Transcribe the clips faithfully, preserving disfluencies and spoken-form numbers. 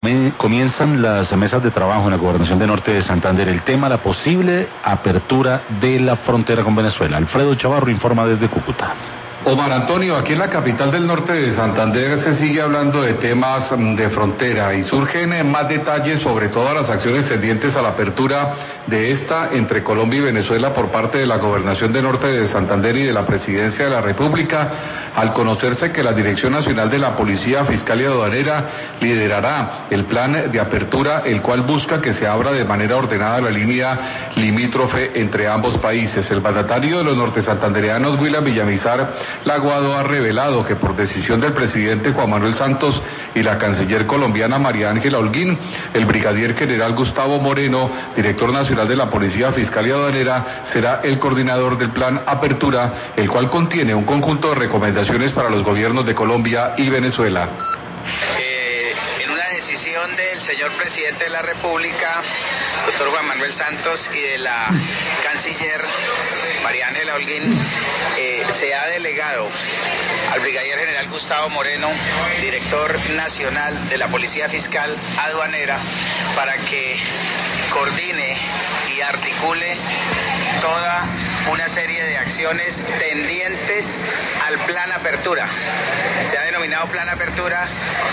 Comienzan las mesas de trabajo en la Gobernación de Norte de Santander. El tema, la posible apertura de la frontera con Venezuela. Alfredo Chavarro informa desde Cúcuta. Omar Antonio, aquí en la capital del norte de Santander se sigue hablando de temas de frontera y surgen más detalles sobre todas las acciones tendientes a la apertura de esta entre Colombia y Venezuela por parte de la Gobernación de Norte de Santander y de la Presidencia de la República, al conocerse que la Dirección Nacional de la Policía Fiscal y Aduanera liderará el plan de apertura, el cual busca que se abra de manera ordenada la línea limítrofe entre ambos países. El mandatario de los norte santandereanos, William Villamizar Laguado, ha revelado que por decisión del presidente Juan Manuel Santos y la canciller colombiana María Ángela Holguín, el brigadier general Gustavo Moreno, director nacional de la Policía Fiscal y Aduanera, será el coordinador del plan Apertura, el cual contiene un conjunto de recomendaciones para los gobiernos de Colombia y Venezuela. Eh, en una decisión del señor presidente de la República, doctor Juan Manuel Santos, y de la canciller María Ángela Holguín, eh, se ha delegado al brigadier general Gustavo Moreno, director nacional de la Policía Fiscal Aduanera, para que coordine y articule toda una serie de acciones tendientes al plan Apertura. Se ha denominado plan Apertura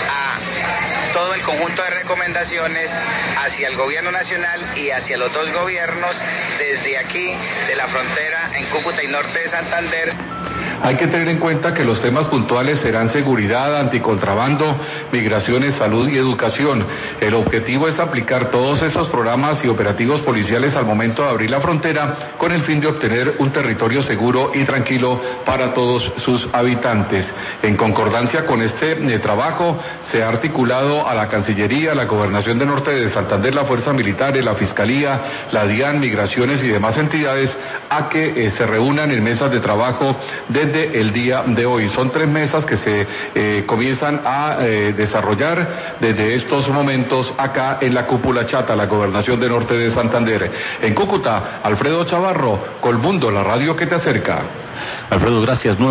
a todo el conjunto de recomendaciones hacia el gobierno nacional y hacia los dos gobiernos desde aquí de la frontera en Cúcuta y norte de Santander. Hay que tener en cuenta que los temas puntuales serán seguridad, anticontrabando, migraciones, salud y educación. El objetivo es aplicar todos esos programas y operativos policiales al momento de abrir la frontera con el fin de obtener un territorio seguro y tranquilo para todos sus habitantes. En concordancia con este eh, trabajo, se ha articulado a la Cancillería, la Gobernación de Norte de Santander, la Fuerza Militar, la Fiscalía, la DIAN, Migraciones y demás entidades a que eh, se reúnan en mesas de trabajo desde el día de hoy. Son tres mesas que se eh, comienzan a eh, desarrollar desde estos momentos acá en la Cúpula Chata, la Gobernación de Norte de Santander. En Cúcuta, Alfredo Chavarro, Colmundo, la radio que te acerca. Alfredo, gracias.